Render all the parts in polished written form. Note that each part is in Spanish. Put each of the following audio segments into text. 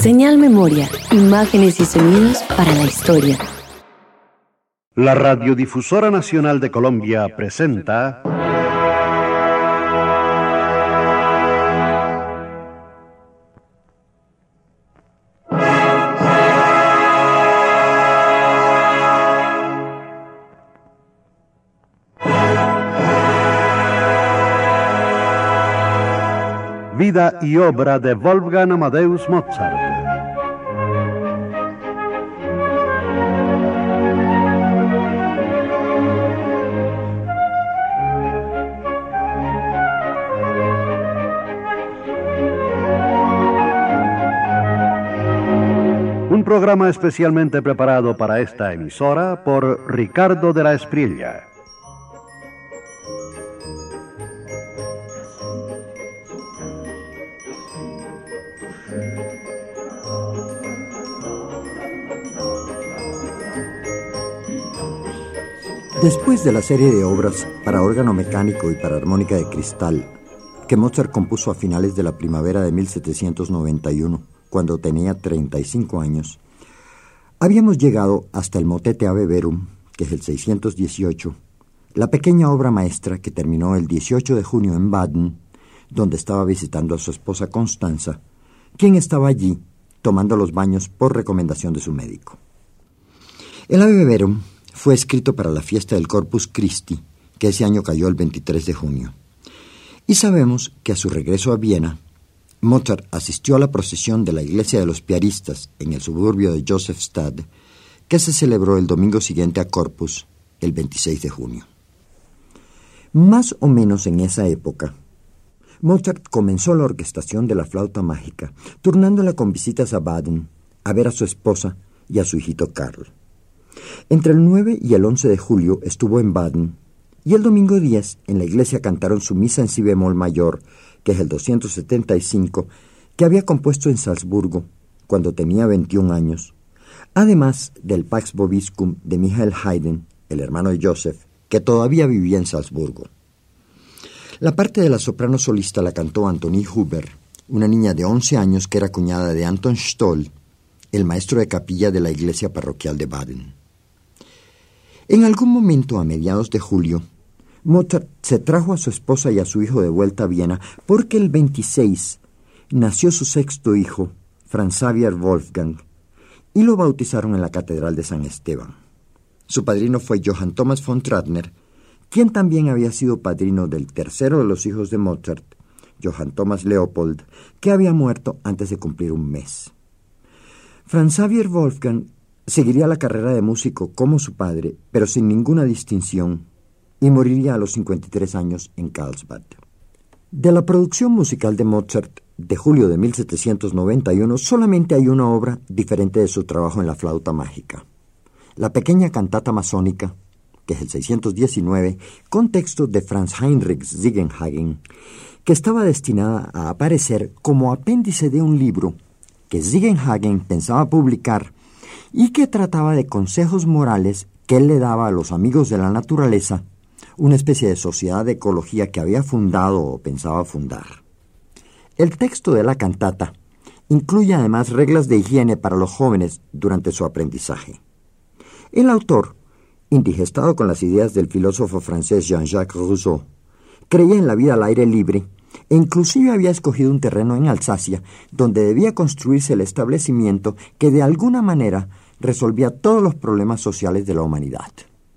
Señal Memoria, imágenes y sonidos para la historia. La Radiodifusora Nacional de Colombia presenta Vida y obra de Wolfgang Amadeus Mozart. Un programa especialmente preparado para esta emisora por Ricardo de la Espriella. Después de la serie de obras para órgano mecánico y para armónica de cristal que Mozart compuso a finales de la primavera de 1791, cuando tenía 35 años, habíamos llegado hasta el motete Ave Verum, que es el 618, la pequeña obra maestra que terminó el 18 de junio en Baden, donde estaba visitando a su esposa Constanza, quien estaba allí tomando los baños por recomendación de su médico. El Ave Verum fue escrito para la fiesta del Corpus Christi, que ese año cayó el 23 de junio. Y sabemos que a su regreso a Viena, Mozart asistió a la procesión de la iglesia de los piaristas en el suburbio de Josefstadt, que se celebró el domingo siguiente a Corpus, el 26 de junio. Más o menos en esa época, Mozart comenzó la orquestación de la flauta mágica, turnándola con visitas a Baden, a ver a su esposa y a su hijito Karl. Entre el 9 y el 11 de julio estuvo en Baden, y el domingo 10 en la iglesia cantaron su misa en si bemol mayor, que es el 275, que había compuesto en Salzburgo cuando tenía 21 años, además del Pax Vobiscum de Michael Haydn, el hermano de Joseph, que todavía vivía en Salzburgo. La parte de la soprano solista la cantó Antonie Huber, una niña de 11 años que era cuñada de Anton Stoll, el maestro de capilla de la iglesia parroquial de Baden. En algún momento a mediados de julio, Mozart se trajo a su esposa y a su hijo de vuelta a Viena porque el 26 nació su sexto hijo, Franz Xaver Wolfgang, y lo bautizaron en la Catedral de San Esteban. Su padrino fue Johann Thomas von Trattner, quien también había sido padrino del tercero de los hijos de Mozart, Johann Thomas Leopold, que había muerto antes de cumplir un mes. Franz Xaver Wolfgang seguiría la carrera de músico como su padre, pero sin ninguna distinción, y moriría a los 53 años en Karlsbad. De la producción musical de Mozart de julio de 1791 solamente hay una obra diferente de su trabajo en la flauta mágica. La pequeña cantata masónica, que es el 619, con texto de Franz Heinrich Ziegenhagen, que estaba destinada a aparecer como apéndice de un libro que Ziegenhagen pensaba publicar y que trataba de consejos morales que él le daba a los amigos de la naturaleza, una especie de sociedad de ecología que había fundado o pensaba fundar. El texto de la cantata incluye además reglas de higiene para los jóvenes durante su aprendizaje. El autor, indigestado con las ideas del filósofo francés Jean-Jacques Rousseau, creía en la vida al aire libre e inclusive había escogido un terreno en Alsacia donde debía construirse el establecimiento que de alguna manera resolvía todos los problemas sociales de la humanidad.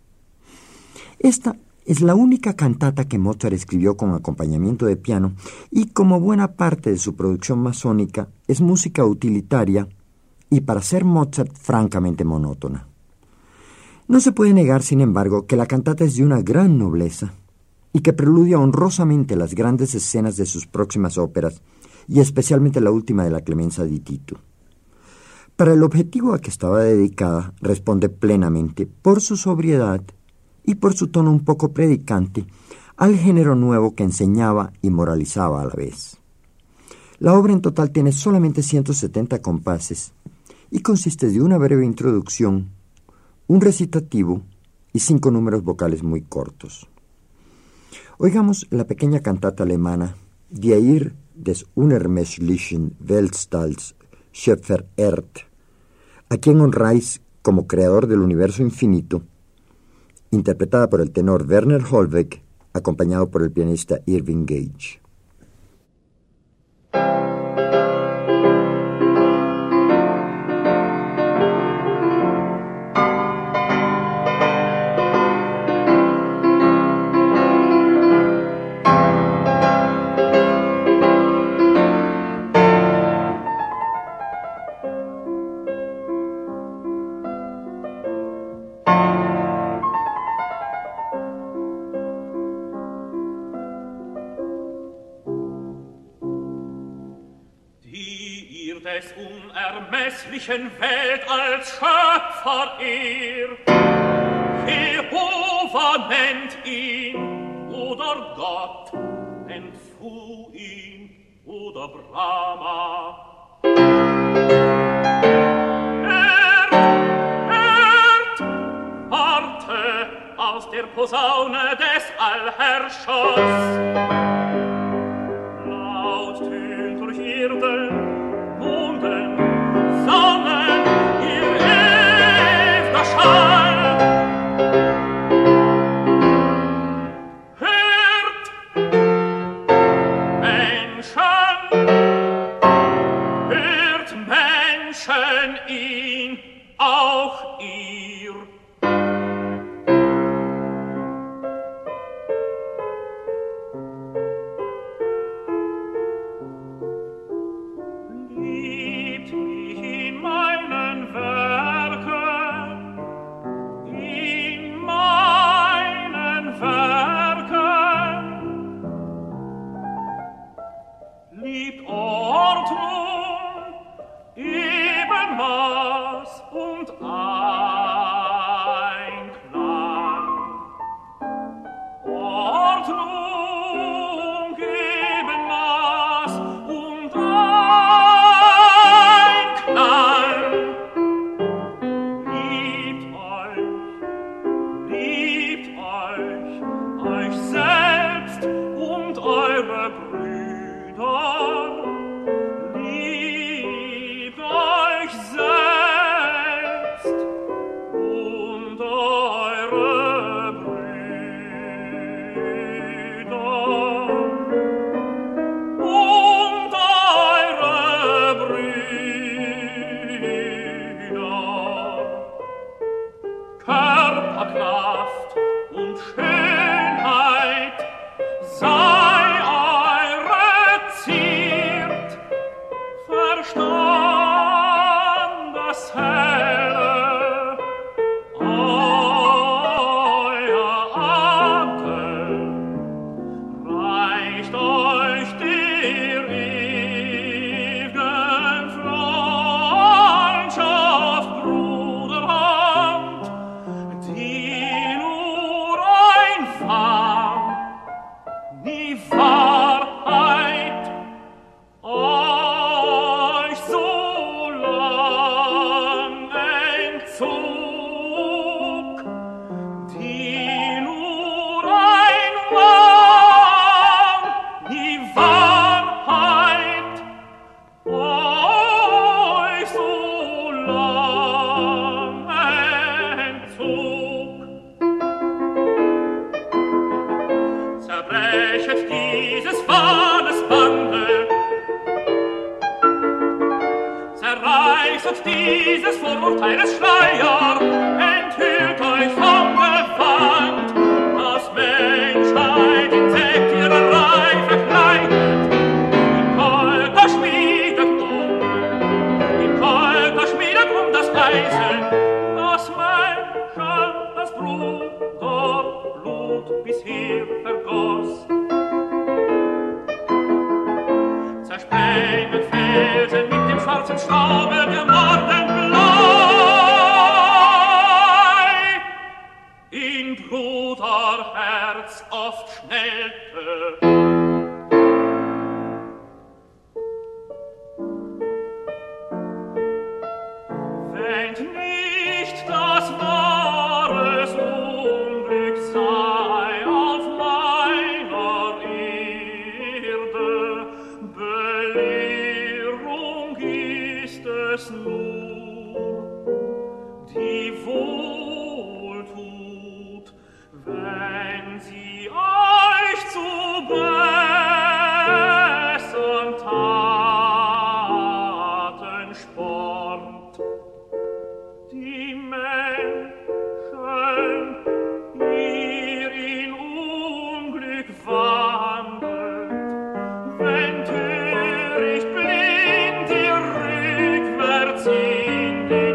Esta es la única cantata que Mozart escribió con acompañamiento de piano y, como buena parte de su producción masónica, es música utilitaria y, para ser Mozart, francamente monótona. No se puede negar, sin embargo, que la cantata es de una gran nobleza y que preludia honrosamente las grandes escenas de sus próximas óperas, y especialmente la última de la Clemenza di Tito. Para el objetivo a que estaba dedicada, responde plenamente, por su sobriedad y por su tono un poco predicante, al género nuevo que enseñaba y moralizaba a la vez. La obra en total tiene solamente 170 compases y consiste de una breve introducción, un recitativo y 5 números vocales muy cortos. Oigamos la pequeña cantata alemana Die Irr des unermesslichen Weltstalls Schöpfer Erd, a quien honráis como creador del universo infinito, interpretada por el tenor Werner Holbeck, acompañado por el pianista Irving Gage. Des unermesslichen Welt als Schöpfer Jehova nennt ihn, oder Gott nennt Fu ihn, oder Brahma. Hört, warte aus der Posaune des Allherrschers. Laut tönt durch Erde, Monden, Sonnen, ihr ewiger Schall. Hört, Menschen ihn, auch ihr. Dieses Vorurteiles Schleier enthüllt euch vom Gewand, das Menschheit in Sektiererei verkleidet. In Kolker schmiedet das Eisen, das Menschen das Bruderblut bisher vergoss. Zersprengen Felsen mit dem schwarzen Staube der Mordenblei. In Bruderherz oft schnellte. Wenn nicht das wahres Unglück sei auf meiner Erde, Belehrung ist es nur, die wohltut, wenn sie euch zu bessern Taten spornt. Die Menschen, ihr in Unglück wandelt, wenn töricht blind ihr rückwärts in den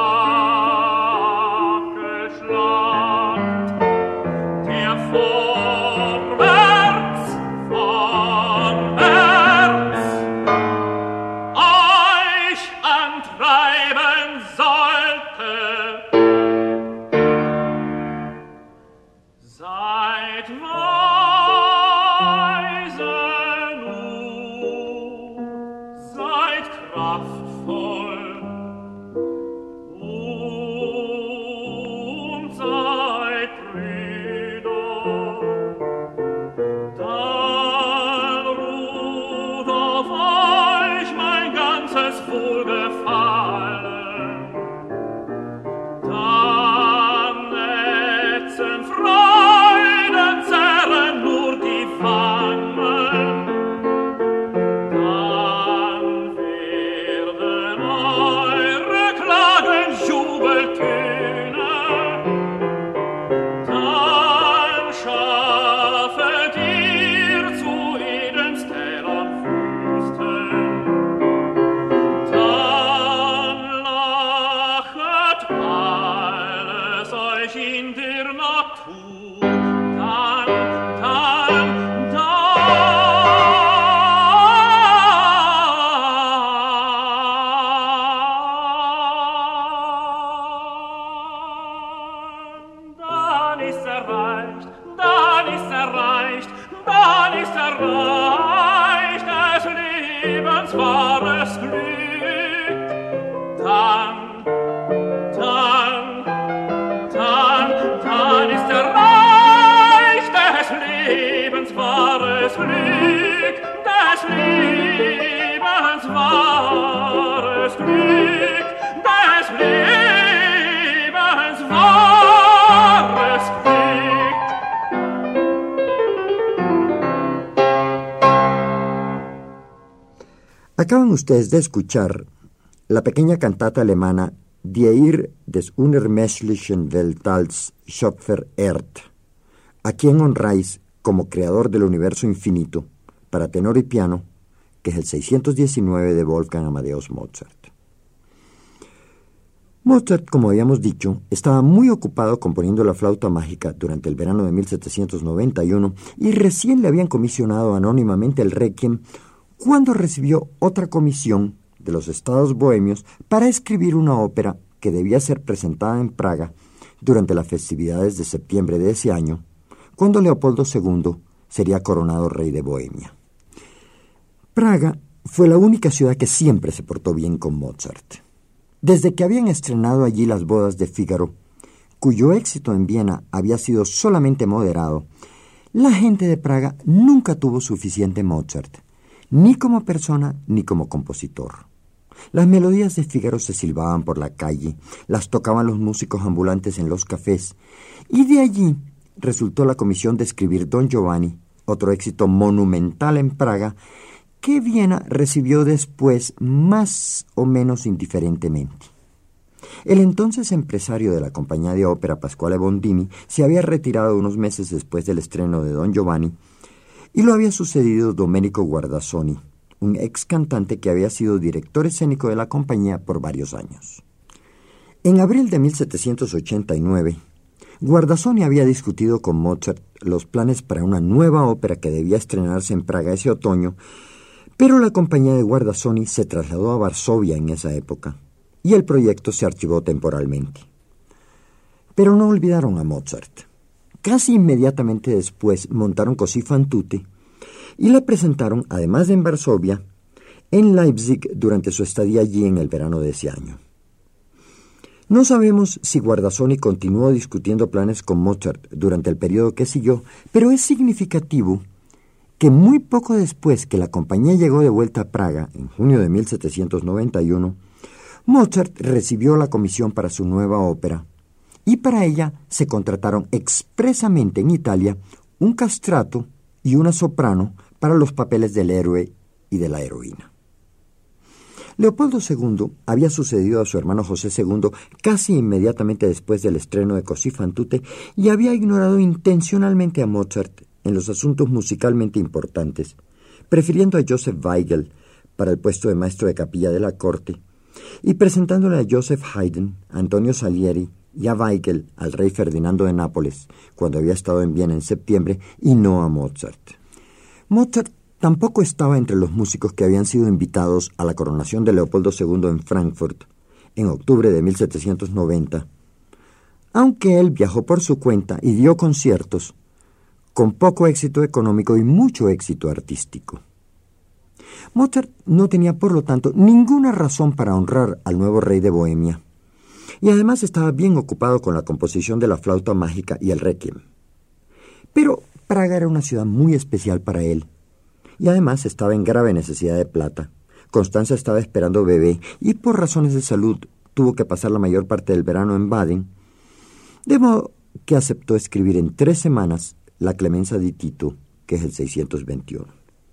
Stachel schlagt, der vorwärts euch antreiben sollte. Seid weise nur, seid kraftvoll und seid Brüder. Dann ruht auf euch mein ganzes Wohlgefallen. Dann netzen Freuden zerren nur die Wangen. Dann werden eure Klagen Jubeltöne. Dann schaffet ihr zu Edens Tälern Wüsten. Dann lachet alles euch in der Natur. Dann ist erreicht, des Lebens wahres Glück. Dann ist erreicht des Lebens wahres Glück, des Lebens wahres Glück, des Lebens wahres Glück. Acaban ustedes de escuchar la pequeña cantata alemana Die Ehr des unermesslichen Weltalls Schöpfer ehrt, a quien honráis como creador del universo infinito, para tenor y piano, que es el 619 de Wolfgang Amadeus Mozart. Mozart, como habíamos dicho, estaba muy ocupado componiendo la flauta mágica durante el verano de 1791 y recién le habían comisionado anónimamente el Requiem cuando recibió otra comisión de los Estados Bohemios para escribir una ópera que debía ser presentada en Praga durante las festividades de septiembre de ese año, cuando Leopoldo II sería coronado rey de Bohemia. Praga fue la única ciudad que siempre se portó bien con Mozart. Desde que habían estrenado allí Las bodas de Fígaro, cuyo éxito en Viena había sido solamente moderado, la gente de Praga nunca tuvo suficiente Mozart, ni como persona ni como compositor. Las melodías de Fígaro se silbaban por la calle, las tocaban los músicos ambulantes en los cafés, y de allí resultó la comisión de escribir Don Giovanni, otro éxito monumental en Praga, que Viena recibió después más o menos indiferentemente. El entonces empresario de la compañía de ópera, Pasquale Bondini, se había retirado unos meses después del estreno de Don Giovanni, y lo había sucedido Domenico Guardasoni, un ex cantante que había sido director escénico de la compañía por varios años. En abril de 1789, Guardasoni había discutido con Mozart los planes para una nueva ópera que debía estrenarse en Praga ese otoño, pero la compañía de Guardasoni se trasladó a Varsovia en esa época, y el proyecto se archivó temporalmente. Pero no olvidaron a Mozart. Casi inmediatamente después montaron Così fan tutte y la presentaron, además de en Varsovia, en Leipzig durante su estadía allí en el verano de ese año. No sabemos si Guardasoni continuó discutiendo planes con Mozart durante el periodo que siguió, pero es significativo que muy poco después que la compañía llegó de vuelta a Praga, en junio de 1791, Mozart recibió la comisión para su nueva ópera y para ella se contrataron expresamente en Italia un castrato y una soprano para los papeles del héroe y de la heroína. Leopoldo II había sucedido a su hermano José II casi inmediatamente después del estreno de Così fan tutte y había ignorado intencionalmente a Mozart en los asuntos musicalmente importantes, prefiriendo a Joseph Weigel para el puesto de maestro de capilla de la corte y presentándole a Joseph Haydn, a Antonio Salieri y a Weigel al rey Ferdinando de Nápoles cuando había estado en Viena en septiembre y no a Mozart. Mozart tampoco estaba entre los músicos que habían sido invitados a la coronación de Leopoldo II en Frankfurt en octubre de 1790, aunque él viajó por su cuenta y dio conciertos con poco éxito económico y mucho éxito artístico. Mozart no tenía, por lo tanto, ninguna razón para honrar al nuevo rey de Bohemia, y además estaba bien ocupado con la composición de la flauta mágica y el requiem. Pero Praga era una ciudad muy especial para él, y además estaba en grave necesidad de plata. Constanza estaba esperando bebé y por razones de salud tuvo que pasar la mayor parte del verano en Baden, de modo que aceptó escribir en 3 semanas la Clemenza di Tito, que es el 621.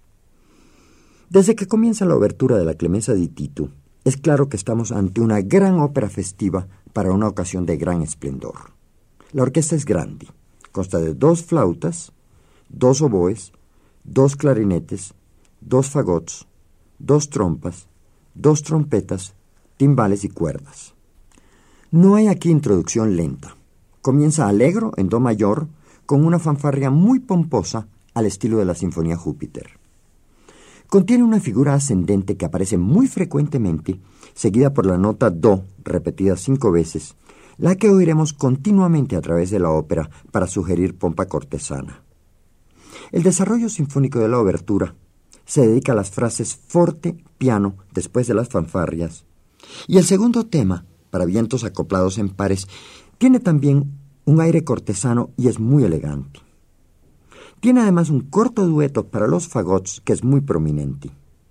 Desde que comienza la obertura de la Clemenza di Tito, es claro que estamos ante una gran ópera festiva para una ocasión de gran esplendor. La orquesta es grande, consta de 2 flautas, 2 oboes, 2 clarinetes, 2 fagots, 2 trompas, 2 trompetas, timbales y cuerdas. No hay aquí introducción lenta. Comienza allegro en do mayor, con una fanfarria muy pomposa al estilo de la Sinfonía Júpiter. Contiene una figura ascendente que aparece muy frecuentemente, seguida por la nota do, repetida 5 veces, la que oiremos continuamente a través de la ópera para sugerir pompa cortesana. El desarrollo sinfónico de la obertura se dedica a las frases forte, piano, después de las fanfarrias, y el segundo tema, para vientos acoplados en pares, tiene también un aire cortesano y es muy elegante. Tiene además un corto dueto para los fagots que es muy prominente.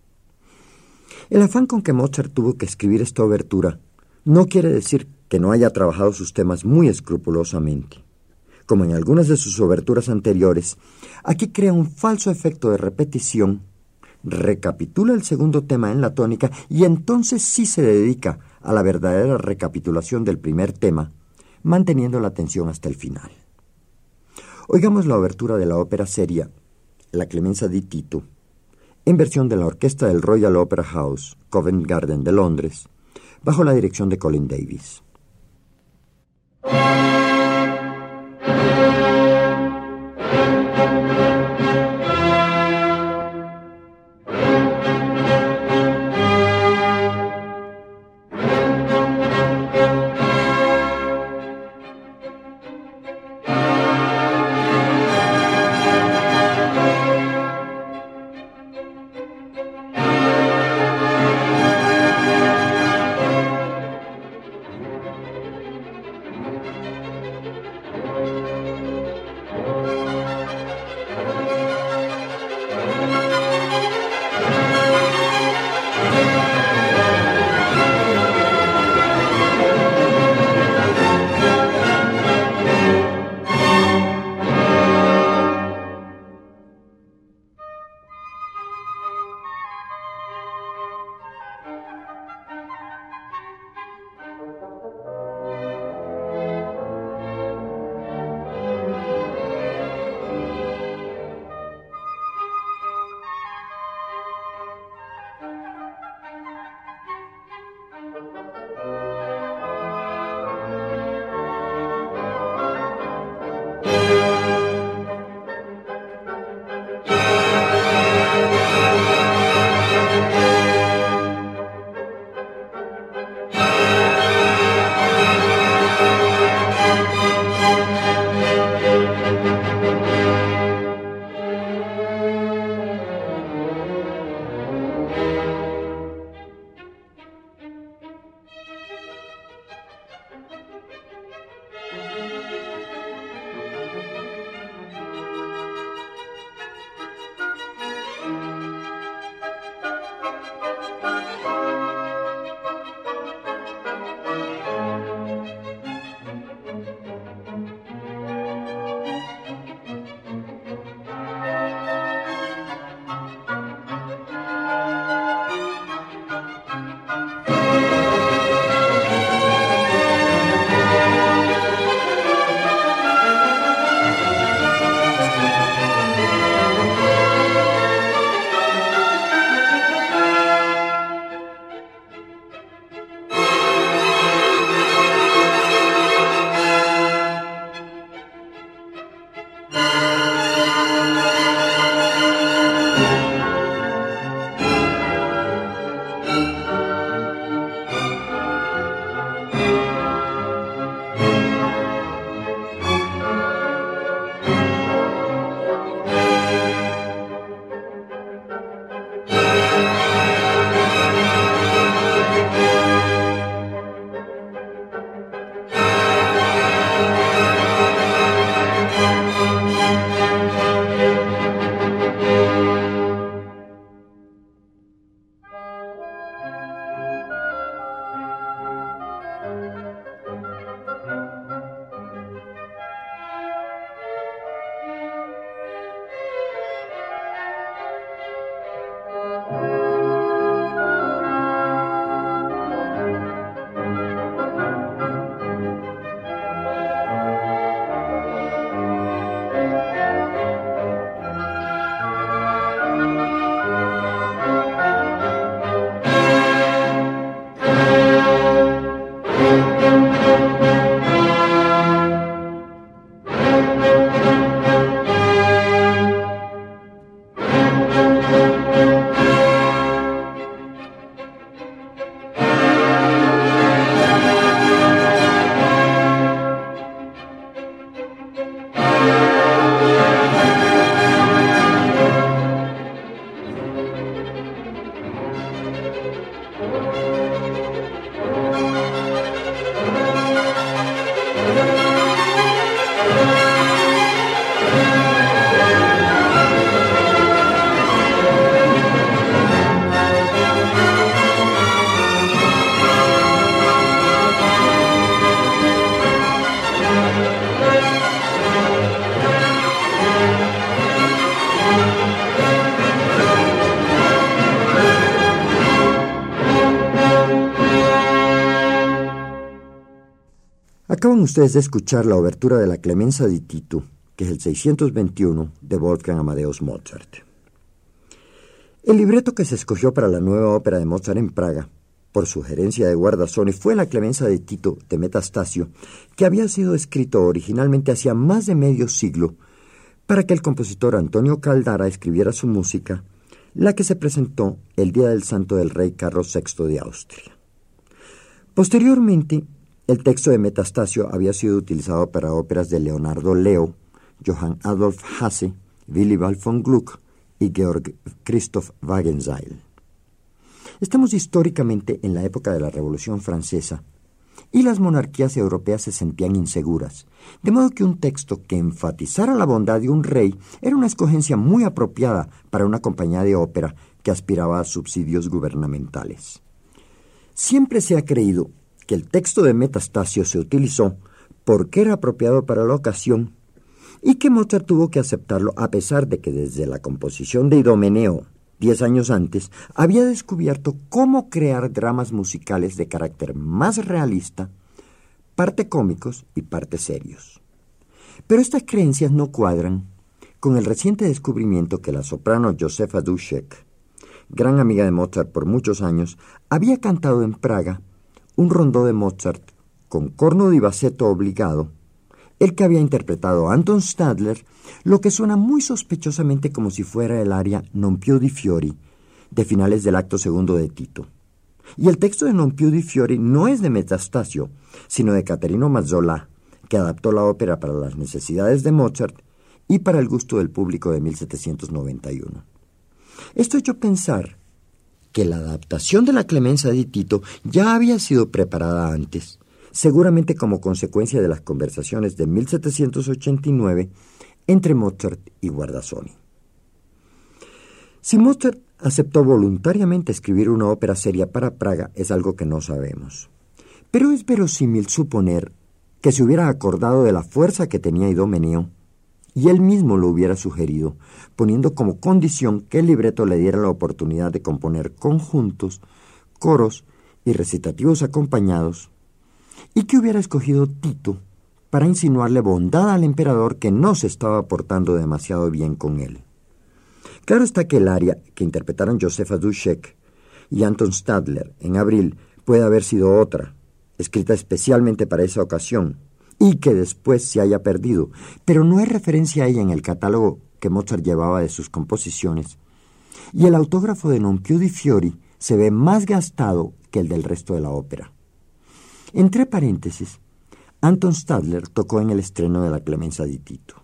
El afán con que Mozart tuvo que escribir esta obertura no quiere decir que no haya trabajado sus temas muy escrupulosamente. Como en algunas de sus oberturas anteriores, aquí crea un falso efecto de repetición, recapitula el segundo tema en la tónica y entonces sí se dedica a la verdadera recapitulación del primer tema, manteniendo la atención hasta el final. Oigamos la obertura de la ópera seria, la Clemenza di Tito, en versión de la orquesta del Royal Opera House, Covent Garden de Londres, bajo la dirección de Colin Davis. Acaban ustedes de escuchar la obertura de la Clemenza di Tito, que es el 621 de Wolfgang Amadeus Mozart. El libreto que se escogió para la nueva ópera de Mozart en Praga, por sugerencia de Guardasoni, fue la Clemenza di Tito de Metastasio, que había sido escrito originalmente hacía más de medio siglo para que el compositor Antonio Caldara escribiera su música, la que se presentó el día del santo del rey Carlos VI de Austria. Posteriormente, el texto de Metastasio había sido utilizado para óperas de Leonardo Leo, Johann Adolf Hasse, Willibald von Gluck y Georg Christoph Wagenseil. Estamos históricamente en la época de la Revolución Francesa y las monarquías europeas se sentían inseguras, de modo que un texto que enfatizara la bondad de un rey era una escogencia muy apropiada para una compañía de ópera que aspiraba a subsidios gubernamentales. Siempre se ha creído que el texto de Metastasio se utilizó porque era apropiado para la ocasión y que Mozart tuvo que aceptarlo a pesar de que desde la composición de Idomeneo, 10 años antes, había descubierto cómo crear dramas musicales de carácter más realista, parte cómicos y parte serios. Pero estas creencias no cuadran con el reciente descubrimiento que la soprano Józefa Duszek, gran amiga de Mozart por muchos años, había cantado en Praga un rondó de Mozart con corno di bassetto obligado, el que había interpretado Anton Stadler, lo que suena muy sospechosamente como si fuera el aria Non più di fiori, de finales del acto segundo de Tito. Y el texto de Non più di fiori no es de Metastasio, sino de Caterino Mazzola, que adaptó la ópera para las necesidades de Mozart y para el gusto del público de 1791. Esto ha hecho pensar que la adaptación de la Clemenza di Tito ya había sido preparada antes, seguramente como consecuencia de las conversaciones de 1789 entre Mozart y Guardasoni. Si Mozart aceptó voluntariamente escribir una ópera seria para Praga es algo que no sabemos, pero es verosímil suponer que se hubiera acordado de la fuerza que tenía Idomeneo y él mismo lo hubiera sugerido, poniendo como condición que el libreto le diera la oportunidad de componer conjuntos, coros y recitativos acompañados, y que hubiera escogido Tito para insinuarle bondad al emperador que no se estaba portando demasiado bien con él. Claro está que el aria que interpretaron Józefa Duszek y Anton Stadler en abril puede haber sido otra, escrita especialmente para esa ocasión, y que después se haya perdido, pero no hay referencia a ella en el catálogo que Mozart llevaba de sus composiciones, y el autógrafo de Non più di fiori se ve más gastado que el del resto de la ópera. Entre paréntesis, Anton Stadler tocó en el estreno de la Clemenza di Tito.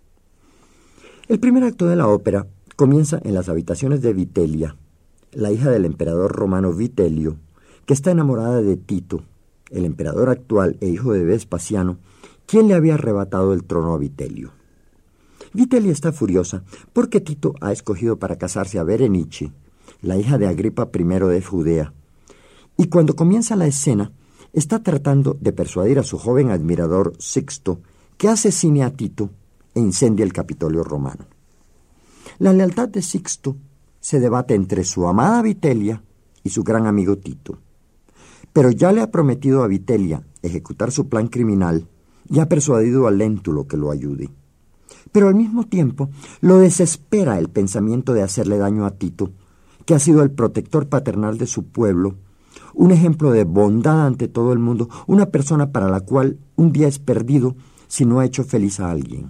El primer acto de la ópera comienza en las habitaciones de Vitellia, la hija del emperador romano Vitelio, que está enamorada de Tito, el emperador actual e hijo de Vespasiano, quien le había arrebatado el trono a Vitelio. Vitellia está furiosa porque Tito ha escogido para casarse a Berenice, la hija de Agripa I de Judea, y cuando comienza la escena, está tratando de persuadir a su joven admirador Sixto que asesine a Tito e incendie el Capitolio romano. La lealtad de Sixto se debate entre su amada Vitellia y su gran amigo Tito, pero ya le ha prometido a Vitellia ejecutar su plan criminal y ha persuadido a Léntulo que lo ayude. Pero al mismo tiempo lo desespera el pensamiento de hacerle daño a Tito, que ha sido el protector paternal de su pueblo, un ejemplo de bondad ante todo el mundo, una persona para la cual un día es perdido si no ha hecho feliz a alguien.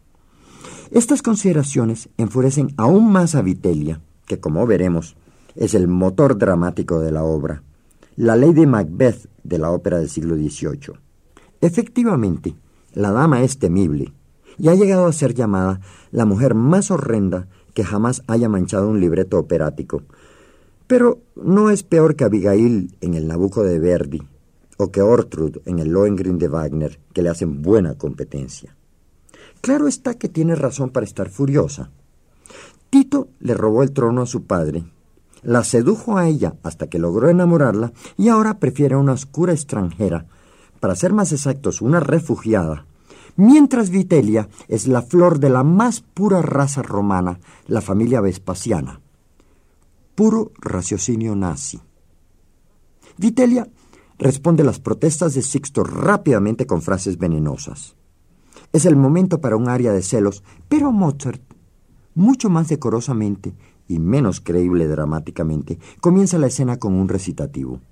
Estas consideraciones enfurecen aún más a Vitellia, que como veremos es el motor dramático de la obra, la Lady Macbeth de la ópera del siglo XVIII. Efectivamente, la dama es temible y ha llegado a ser llamada la mujer más horrenda que jamás haya manchado un libreto operático, Pero no es peor que Abigail en el Nabucco de Verdi o que Ortrud en el Lohengrin de Wagner, que le hacen buena competencia. Claro está que tiene razón para estar furiosa. Tito le robó el trono a su padre, la sedujo a ella hasta que logró enamorarla y ahora prefiere a una oscura extranjera, para ser más exactos, una refugiada, mientras Vitellia es la flor de la más pura raza romana, la familia Vespasiana. Puro raciocinio nazi. Vitellia responde a las protestas de Sixto rápidamente con frases venenosas. Es el momento para un aria de celos, pero Mozart, mucho más decorosamente y menos creíble dramáticamente, comienza la escena con un recitativo.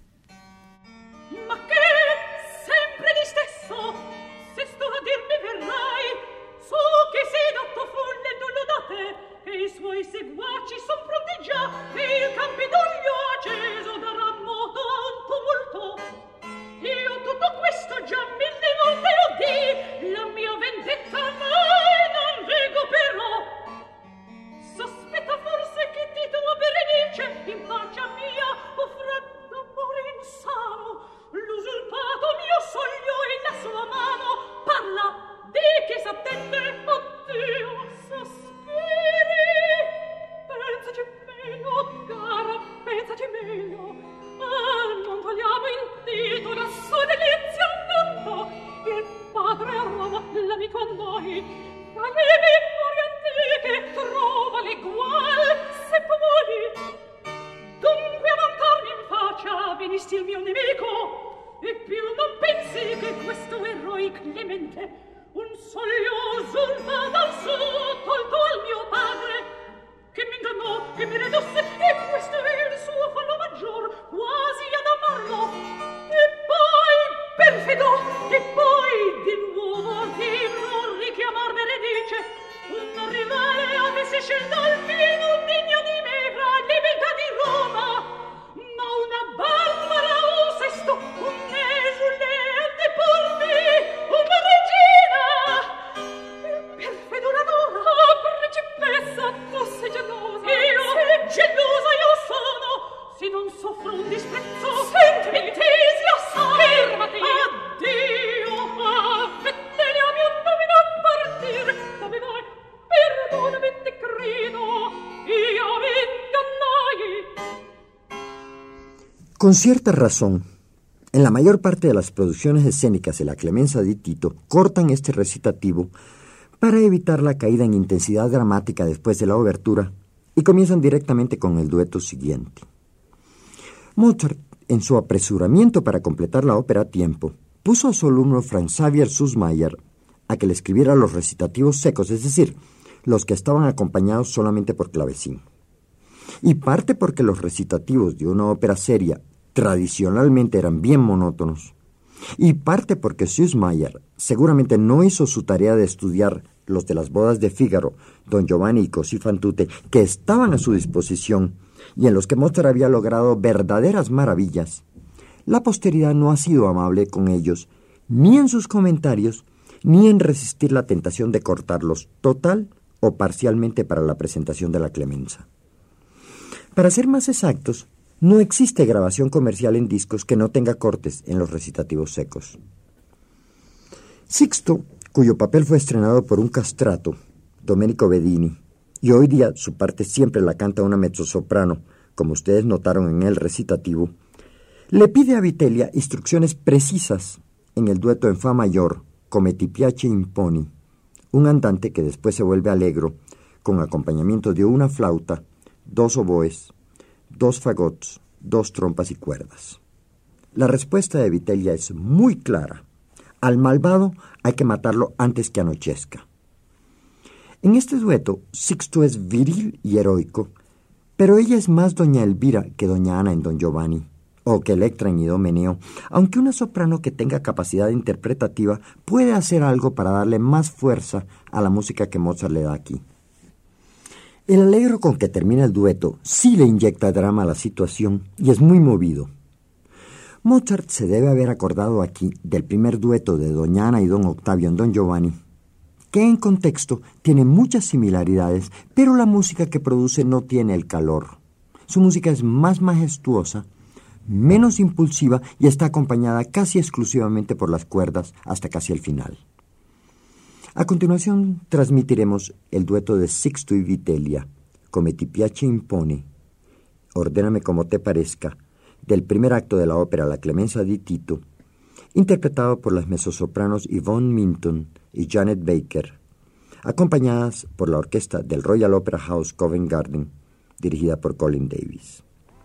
Ma che sempre di stesso, se sto a dirmi verrai, so che sei dotto folle non lo date, e i suoi seguaci son pronti già, e il campidoglio acceso daranno tanto molto. Io tutto questo già 1000 volte udì, la mia vendetta mai non recuperò. Sospetta forse che Tito Berenice in faccia mia offra d'amore insano, l'usurpato mio soglio in la sua mano parla di chi s'attende. Oddio, sospiri, pensaci meglio, cara, pensaci meglio. Non togliamo in Tito la sua delizia, no, il padre a Roma, l'amico a noi, tra le memorie antiche trova l'egual, se puoi. Dunque a vantarmi in faccia venisti il mio nemico, e più non pensi che questo eroi Clemente un soglio usurpa dal suo tolto al mio padre, che mi ingannò, che mi ridusse, e questo è il suo fallo maggior, quasi ad amarlo. E poi perfido, e poi di nuovo di non richiamar Berenice, un rivale avesse scelto almeno un degno di me fra le beltà di Roma, ma una Barbara o Sesto, un esule antepormi, una regina, perfido l'adora, principessa, tu sei gelosa, io gelosa io sono, se non soffro un disprezzo, senti, intesi assai, fermati, addio, Vitellia mio domino a partir, dove vai, perdonami ti credo, io vi ingannai. Con cierta razón, en la mayor parte de las producciones escénicas de la Clemenza di Tito cortan este recitativo para evitar la caída en intensidad dramática después de la obertura y comienzan directamente con el dueto siguiente. Mozart, en su apresuramiento para completar la ópera a tiempo, puso a su alumno Franz Xaver Süssmayr a que le escribiera los recitativos secos, es decir, los que estaban acompañados solamente por clavecín. Y parte porque los recitativos de una ópera seria tradicionalmente eran bien monótonos, y parte porque Süssmayr seguramente no hizo su tarea de estudiar los de las bodas de Fígaro, Don Giovanni y Così fan tutte, que estaban a su disposición y en los que Mozart había logrado verdaderas maravillas. La posteridad no ha sido amable con ellos, ni en sus comentarios, ni en resistir la tentación de cortarlos total o parcialmente para la presentación de la Clemenza. Para ser más exactos, no existe grabación comercial en discos que no tenga cortes en los recitativos secos. Sixto, cuyo papel fue estrenado por un castrato, Domenico Bedini, y hoy día su parte siempre la canta una mezzosoprano, como ustedes notaron en el recitativo, le pide a Vitellia instrucciones precisas en el dueto en fa mayor, Come ti piace imponi, un andante que después se vuelve allegro, con acompañamiento de una flauta, 2 oboes, 2 fagots, 2 trompas y cuerdas. La respuesta de Vitellia es muy clara. Al malvado hay que matarlo antes que anochezca. En este dueto, Sixto es viril y heroico, pero ella es más doña Elvira que doña Ana en Don Giovanni, o que Electra en Idomeneo, aunque una soprano que tenga capacidad interpretativa puede hacer algo para darle más fuerza a la música que Mozart le da aquí. El allegro con que termina el dueto sí le inyecta drama a la situación y es muy movido. Mozart se debe haber acordado aquí del primer dueto de doña Ana y don Octavio en Don Giovanni, que en contexto tiene muchas similaridades, pero la música que produce no tiene el calor. Su música es más majestuosa, menos impulsiva y está acompañada casi exclusivamente por las cuerdas hasta casi el final. A continuación transmitiremos el dueto de Sixto y Vitellia, Come ti piace imponi, Ordéname como te parezca, del primer acto de la ópera La Clemenza di Tito, interpretado por las mezzosopranos Yvonne Minton y Janet Baker, acompañadas por la orquesta del Royal Opera House Covent Garden, dirigida por Colin Davis.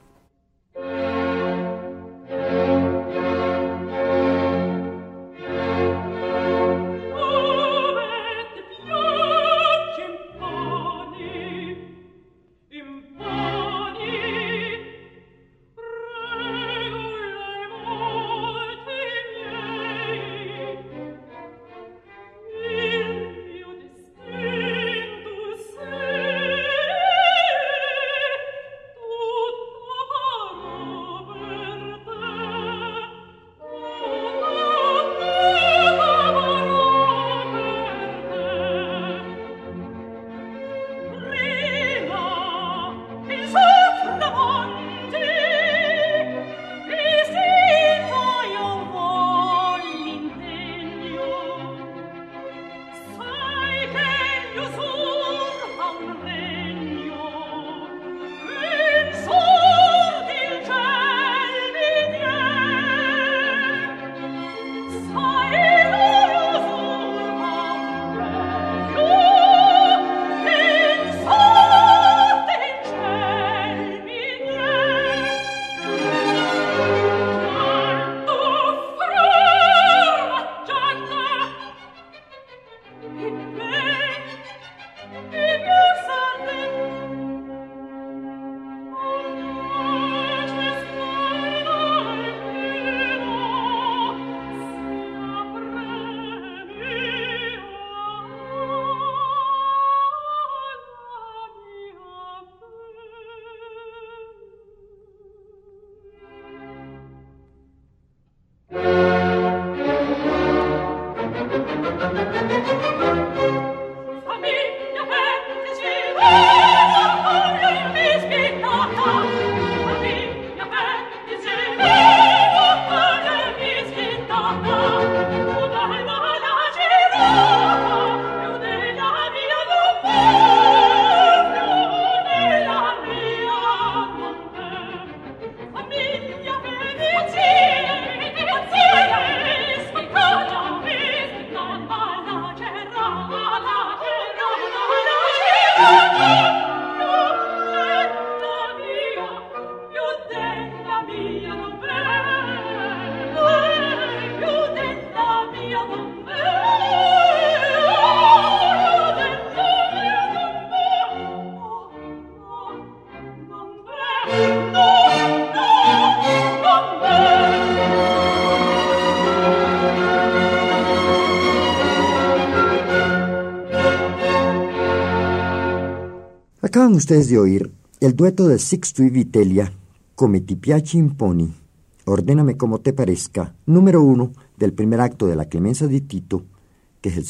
Acaban ustedes de oír el dueto de Sixto y Vitellia, Come ti piace imponi, Ordéname como te parezca, número 1 del primer acto de La Clemenza di Tito, que es el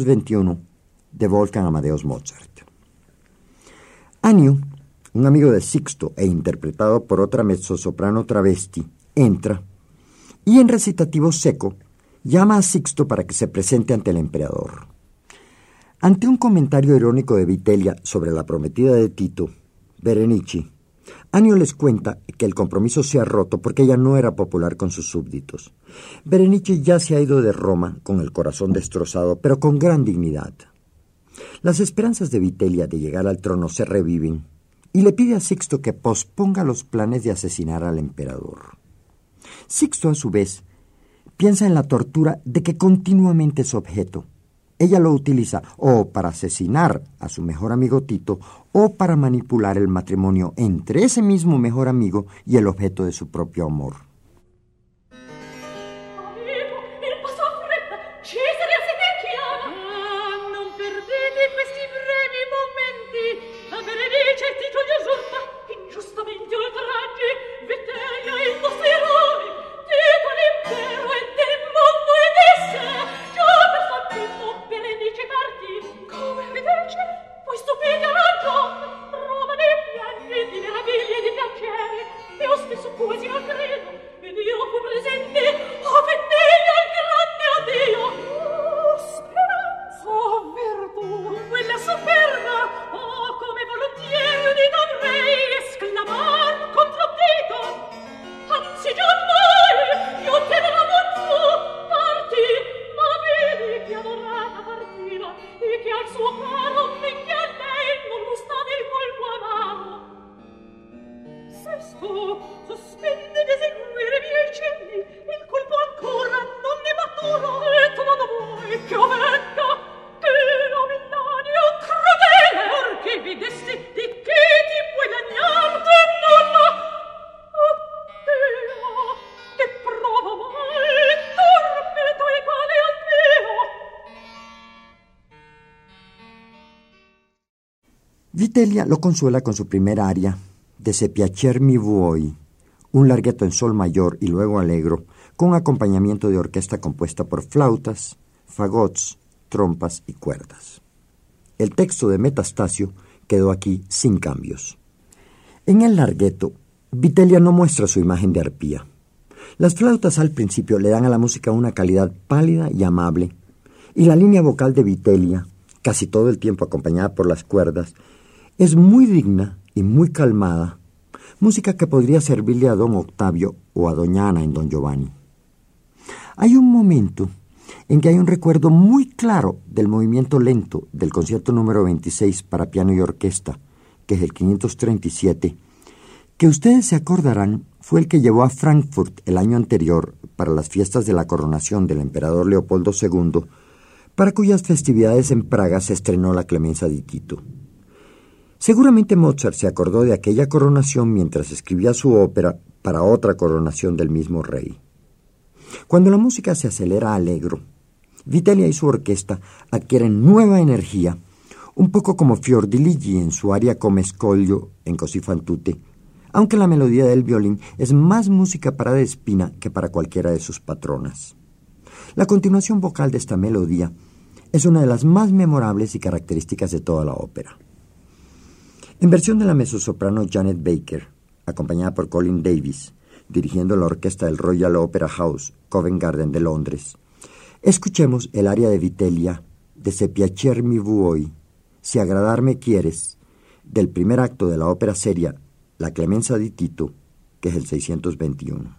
621 de Wolfgang Amadeus Mozart. Ennio, un amigo de Sixto e interpretado por otra mezzosoprano travesti, entra y en recitativo seco llama a Sixto para que se presente ante el emperador. Ante un comentario irónico de Vitellia sobre la prometida de Tito, Berenice, Ennio les cuenta que el compromiso se ha roto porque ella no era popular con sus súbditos. Berenice ya se ha ido de Roma con el corazón destrozado, pero con gran dignidad. Las esperanzas de Vitellia de llegar al trono se reviven y le pide a Sixto que posponga los planes de asesinar al emperador. Sixto, a su vez, piensa en la tortura de que continuamente es objeto. Ella lo utiliza o para asesinar a su mejor amigo Tito o para manipular el matrimonio entre ese mismo mejor amigo y el objeto de su propio amor. Voi stupite ragion, Roma ne piange di meraviglie di piange. quasi al credo, ed io fu presente, vennei al grande addio. Oh, speranza, virtù, quella superba, oh, come volontieri di dovrei esclamar contro dito. Anzi, giammai, io te l'amo tu, parti, ma vedi che adorata partiva, e che al suo caro me che a lei non gustava il colpo amaro. Sesto, sospende d'eseguire i miei cenni, il colpo ancora non ne maturo, e tu non vuoi che io venga, che o villanio crudele, or che vedessi di che ti puoi lagnarti, nonna. Addio, che provo mai, tormento eguale al mio. Vitellia lo consuela con su primer aria, de Se piacer mi vuoi, un larghetto en sol mayor y luego allegro, con acompañamiento de orquesta compuesta por flautas, fagots, trompas y cuerdas. El texto de Metastasio quedó aquí sin cambios. En el larghetto, Vitellia no muestra su imagen de arpía. Las flautas al principio le dan a la música una calidad pálida y amable, y la línea vocal de Vitellia, casi todo el tiempo acompañada por las cuerdas, es muy digna y muy calmada, música que podría servirle a don Octavio o a doña Ana en Don Giovanni. Hay un momento en que hay un recuerdo muy claro del movimiento lento del concierto número 26 para piano y orquesta, que es el 537, que ustedes se acordarán fue el que llevó a Frankfurt el año anterior para las fiestas de la coronación del emperador Leopoldo II, para cuyas festividades en Praga se estrenó la Clemenza di Tito. Seguramente Mozart se acordó de aquella coronación mientras escribía su ópera para otra coronación del mismo rey. Cuando la música se acelera allegro, Vitellia y su orquesta adquieren nueva energía, un poco como Fiordiligi en su aria Come Scoglio en Così fan tutte, aunque la melodía del violín es más música para Despina que para cualquiera de sus patronas. La continuación vocal de esta melodía es una de las más memorables y características de toda la ópera. En versión de la mezzosoprano Janet Baker, acompañada por Colin Davis, dirigiendo la orquesta del Royal Opera House, Covent Garden de Londres, escuchemos el aria de Vitellia de Se piacer mi vuoi, Si agradarme quieres, del primer acto de la ópera seria La Clemenza di Tito, que es el 621.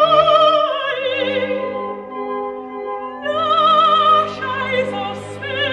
Lascia i sospesi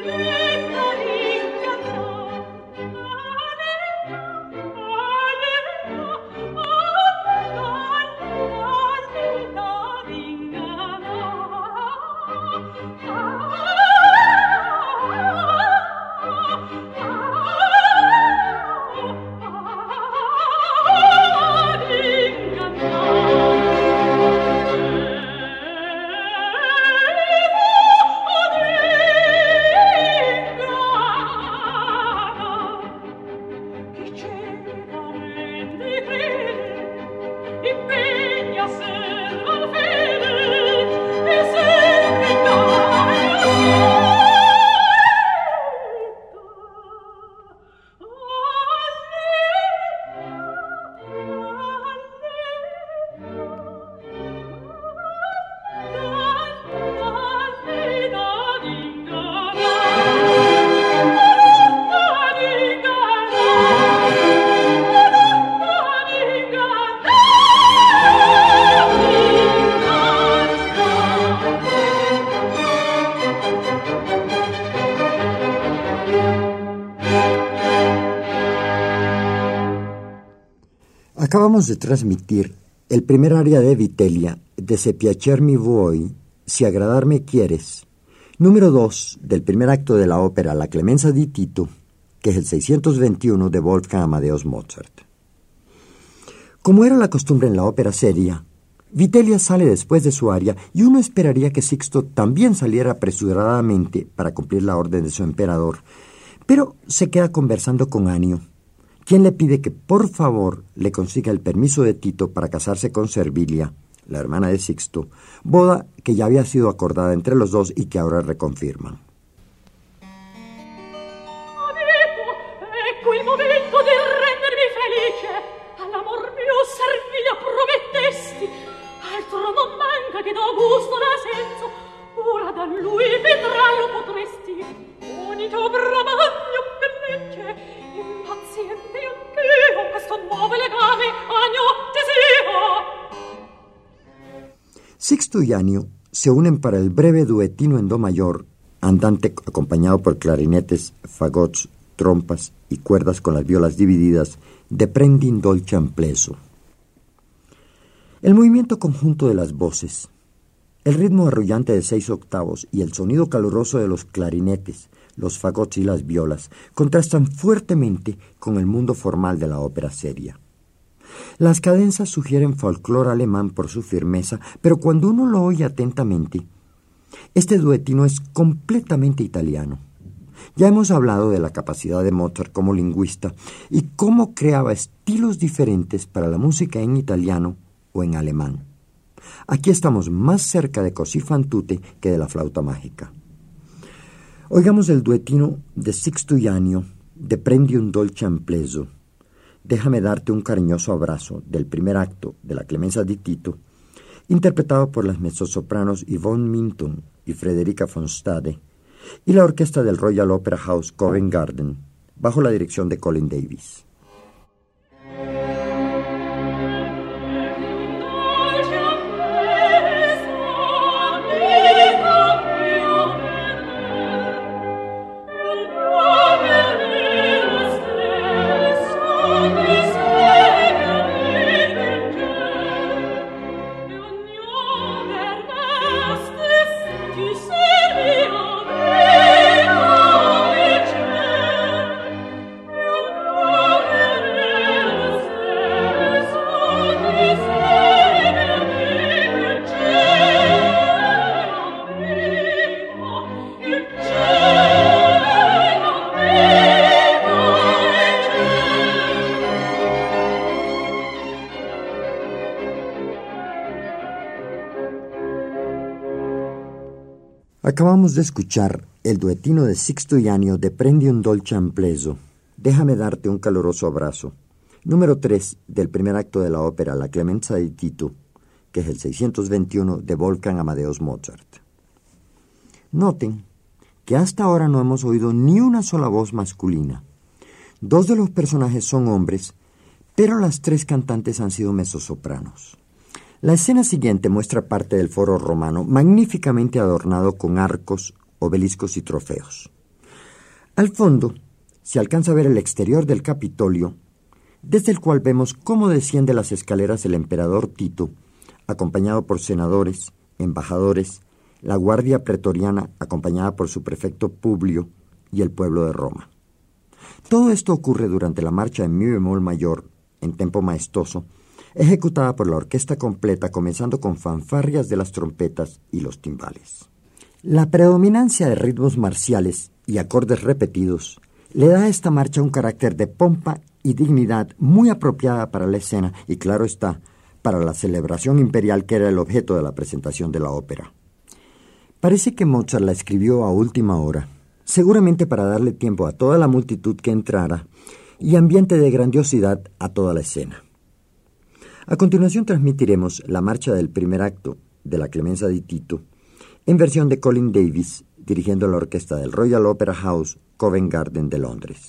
Acabamos de transmitir el primer aria de Vitellia de Se piacermi vuoi, Si agradarme quieres, número 2 del primer acto de la ópera La Clemenza di Tito, que es el 621 de Wolfgang Amadeus Mozart. Como era la costumbre en la ópera seria, Vitellia sale después de su aria y uno esperaría que Sixto también saliera apresuradamente para cumplir la orden de su emperador, pero se queda conversando con Anio, quien le pide que por favor le consiga el permiso de Tito para casarse con Servilia, la hermana de Sixto, boda que ya había sido acordada entre los dos y que ahora reconfirman. Ecco il momento di rendermi felice. All'amor mio Servilia promettesti. Altro non manca che do gusto l'assenso. Ora da lui vedrà lo potresti. Unito bramagno pellecce. Impaziente anch'io questo nuovo legame agno desio. Sixto y Anio se unen para el breve duetino en do mayor, andante acompañado por clarinetes, fagots, trompas y cuerdas con las violas divididas, de Prendi in dolce ampleso. El movimiento conjunto de las voces, el ritmo arrullante de 6 octavos y el sonido caluroso de los clarinetes, los fagots y las violas contrastan fuertemente con el mundo formal de la ópera seria. Las cadenzas sugieren folclore alemán por su firmeza, pero cuando uno lo oye atentamente, este duetino es completamente italiano. Ya hemos hablado de la capacidad de Mozart como lingüista y cómo creaba estilos diferentes para la música en italiano o en alemán. Aquí estamos más cerca de Così fan tutte que de la flauta mágica. Oigamos el duetino de Sixto y Anio, de Prendi un dolce ampleso, Déjame darte un cariñoso abrazo, del primer acto de La Clemenza di Tito, interpretado por las mezzosopranos Yvonne Minton y Frederica von Stade, y la orquesta del Royal Opera House Covent Garden, bajo la dirección de Colin Davis. Acabamos de escuchar el duetino de Sixto y Anio de Prendi un dolce ampleso, Déjame darte un caluroso abrazo, número 3 del primer acto de la ópera La Clemenza di Tito, que es el 621 de Wolfgang Amadeus Mozart. Noten que hasta ahora no hemos oído ni una sola voz masculina. 2 de los personajes son hombres, pero las 3 cantantes han sido mezzosopranos. La escena siguiente muestra parte del foro romano magníficamente adornado con arcos, obeliscos y trofeos. Al fondo se alcanza a ver el exterior del Capitolio, desde el cual vemos cómo desciende las escaleras el emperador Tito, acompañado por senadores, embajadores, la guardia pretoriana acompañada por su prefecto Publio y el pueblo de Roma. Todo esto ocurre durante la marcha en mi bemol mayor, en tempo maestoso, ejecutada por la orquesta completa, comenzando con fanfarrias de las trompetas y los timbales. La predominancia de ritmos marciales y acordes repetidos le da a esta marcha un carácter de pompa y dignidad muy apropiada para la escena y, claro está, para la celebración imperial que era el objeto de la presentación de la ópera. Parece que Mozart la escribió a última hora, seguramente para darle tiempo a toda la multitud que entrara y ambiente de grandiosidad a toda la escena. A continuación transmitiremos la marcha del primer acto de la Clemenza di Tito en versión de Colin Davis, dirigiendo la orquesta del Royal Opera House, Covent Garden de Londres.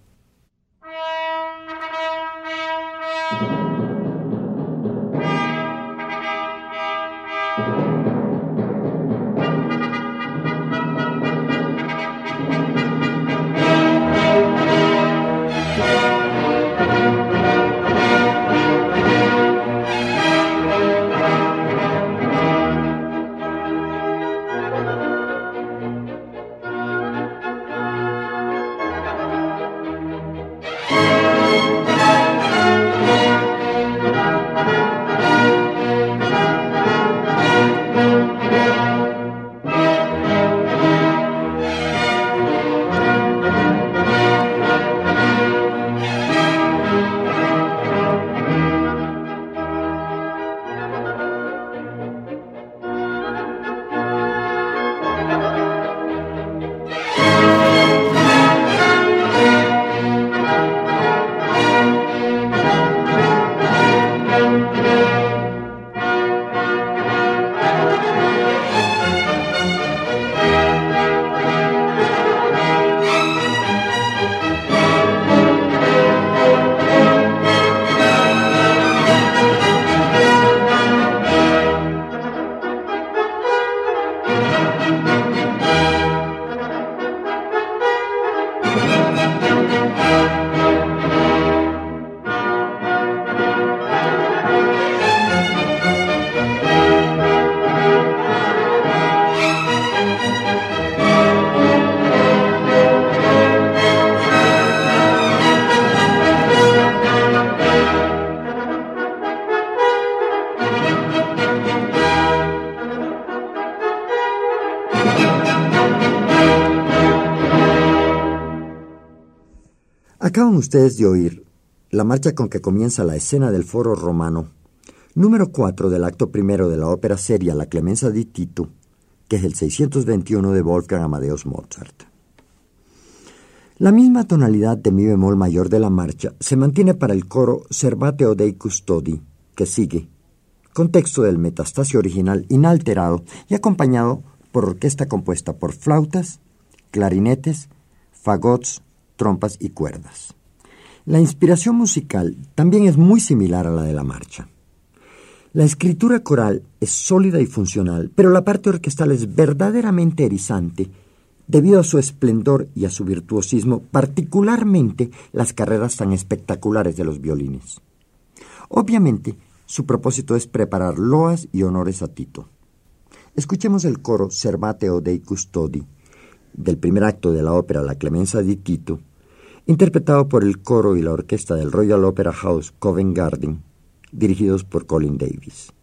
Acaban ustedes de oír la marcha con que comienza la escena del Foro Romano, número 4 del acto primero de la ópera seria La Clemenza di Tito, que es el 621 de Wolfgang Amadeus Mozart. La misma tonalidad de mi bemol mayor de la marcha se mantiene para el coro Servatio Dei Custodi, que sigue, con texto del Metastasio original inalterado y acompañado por orquesta compuesta por flautas, clarinetes, fagots, trompas y cuerdas. La inspiración musical también es muy similar a la de la marcha. La escritura coral es sólida y funcional, pero la parte orquestal es verdaderamente erizante debido a su esplendor y a su virtuosismo, particularmente las carreras tan espectaculares de los violines. Obviamente, su propósito es preparar loas y honores a Tito. Escuchemos el coro Servatio Dei Custodi del primer acto de la ópera La Clemenza di Tito, interpretado por el coro y la orquesta del Royal Opera House Covent Garden, dirigidos por Colin Davis.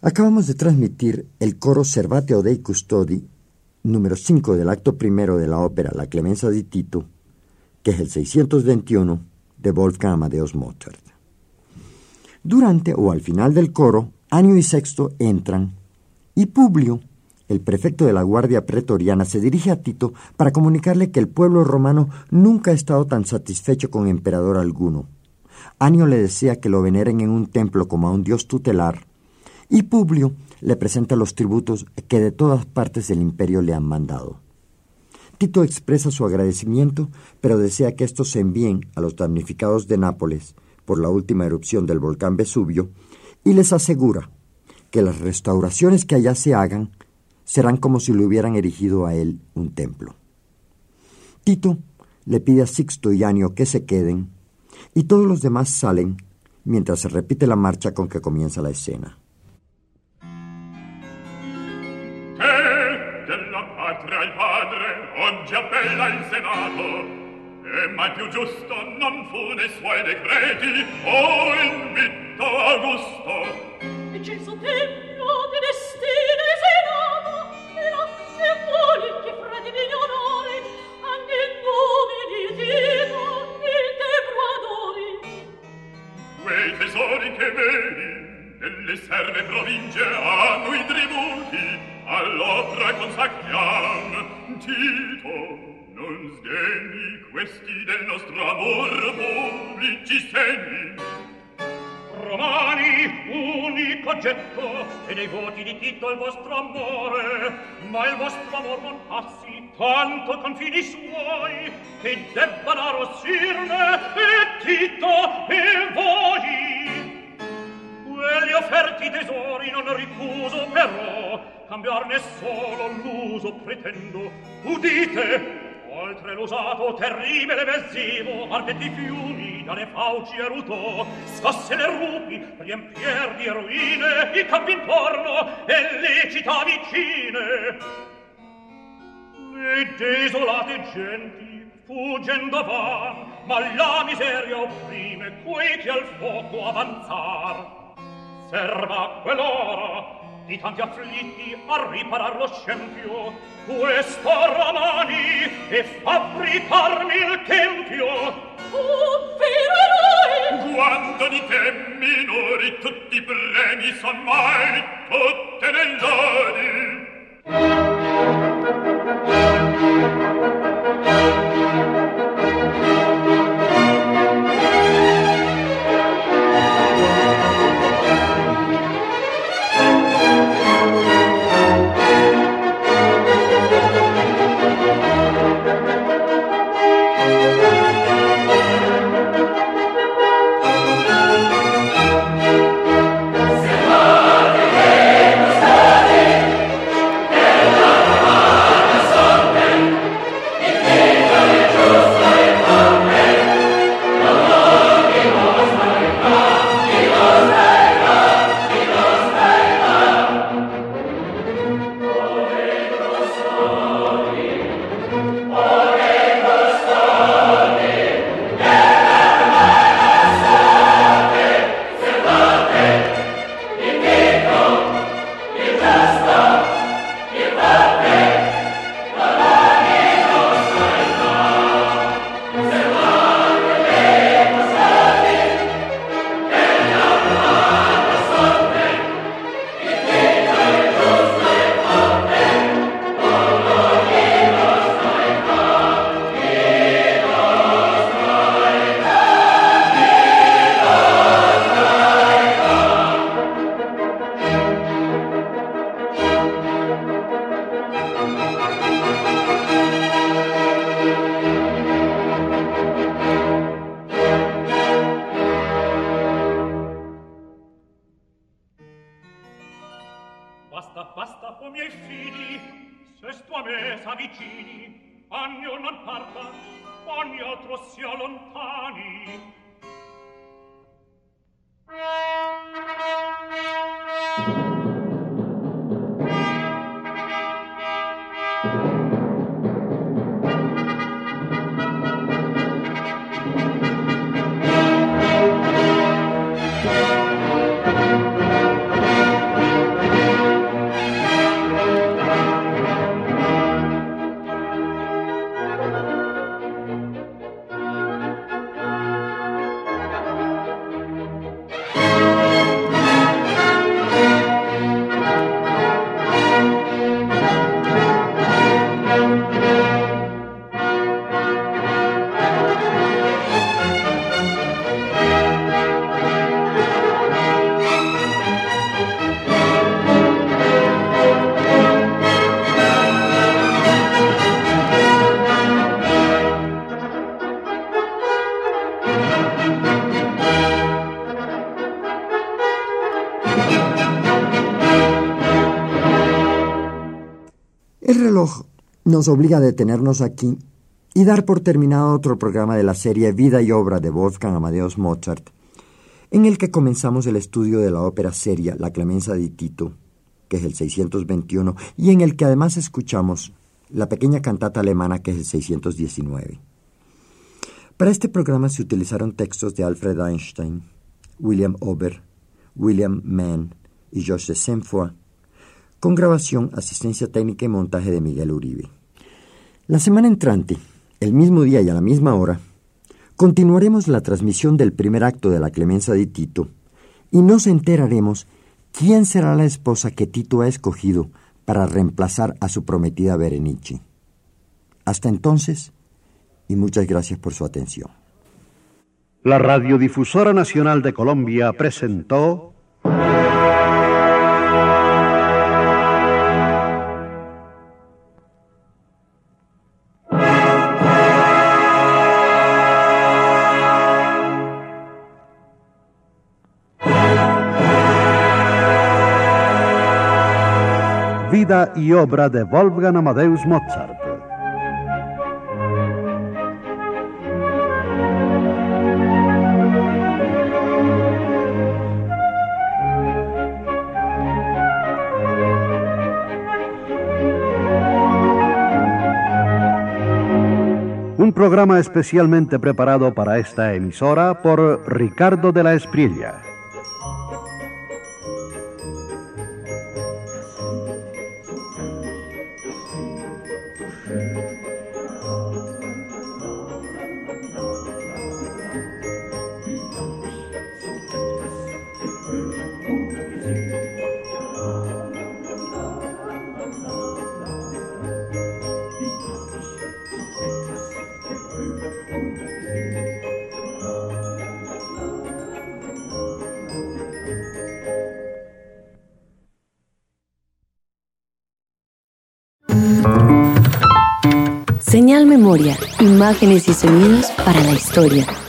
Acabamos de transmitir el coro Servatio Dei Custodi, número 5 del acto primero de la ópera La Clemenza di Tito, que es el 621 de Wolfgang Amadeus Mozart. Durante o al final del coro, Anio y Sexto entran y Publio, el prefecto de la guardia pretoriana, se dirige a Tito para comunicarle que el pueblo romano nunca ha estado tan satisfecho con emperador alguno. Anio le desea que lo veneren en un templo como a un dios tutelar, y Publio le presenta los tributos que de todas partes del imperio le han mandado. Tito expresa su agradecimiento, pero desea que estos se envíen a los damnificados de Nápoles por la última erupción del volcán Vesubio y les asegura que las restauraciones que allá se hagan serán como si le hubieran erigido a él un templo. Tito le pide a Sixto y Anio que se queden y todos los demás salen mientras se repite la marcha con que comienza la escena. Al padre oggi appella il Senato e mai più giusto non fu nei suoi decreti o invitto Augusto e c'è il sottegno di destino e Senato e se vuole che fra divini onori anche il nome di Tito il Tebro adori quei tesori che vedi delle serve province hanno i tributi all'opera consacriam Tito non sdegni questi del nostro amor pubblici segni Romani, unico oggetto e dei voti di Tito il vostro amore ma il vostro amor non passi tanto confini suoi che debbano arrossirne e Tito e voi quelli offerti tesori non ricuso però cambiarne solo l'uso pretendo udite oltre l'usato terribile vezzivo ardenti fiumi dalle fauci erutò scosse le rupi riempier di ruine i campi intorno e le città vicine le desolate genti fuggendo van ma la miseria opprime quei che al fuoco avanzar serva quell'ora di tanti afflitti a riparar lo scempio questo Romani e fabbricarmi il tempio vero eroe quanto di te minori tutti i premi son mai tutte nel lodi Basta, o miei figli, se sto a me s'avvicini, Anio non parta, ogni altro sia lontani. El reloj nos obliga a detenernos aquí y dar por terminado otro programa de la serie Vida y Obra de Wolfgang Amadeus Mozart, en el que comenzamos el estudio de la ópera seria La Clemenza di Tito, que es el 621, y en el que además escuchamos la pequeña cantata alemana, que es el 619. Para este programa se utilizaron textos de Alfred Einstein, William Ober, William Mann y Georges Saint-Foy, con grabación, asistencia técnica y montaje de Miguel Uribe. La semana entrante, el mismo día y a la misma hora, continuaremos la transmisión del primer acto de La Clemenza di Tito y nos enteraremos quién será la esposa que Tito ha escogido para reemplazar a su prometida Berenice. Hasta entonces, y muchas gracias por su atención. La Radiodifusora Nacional de Colombia presentó Vida y Obra de Wolfgang Amadeus Mozart. Un programa especialmente preparado para esta emisora por Ricardo de la Espriella. Señal Memoria, imágenes y sonidos para la historia.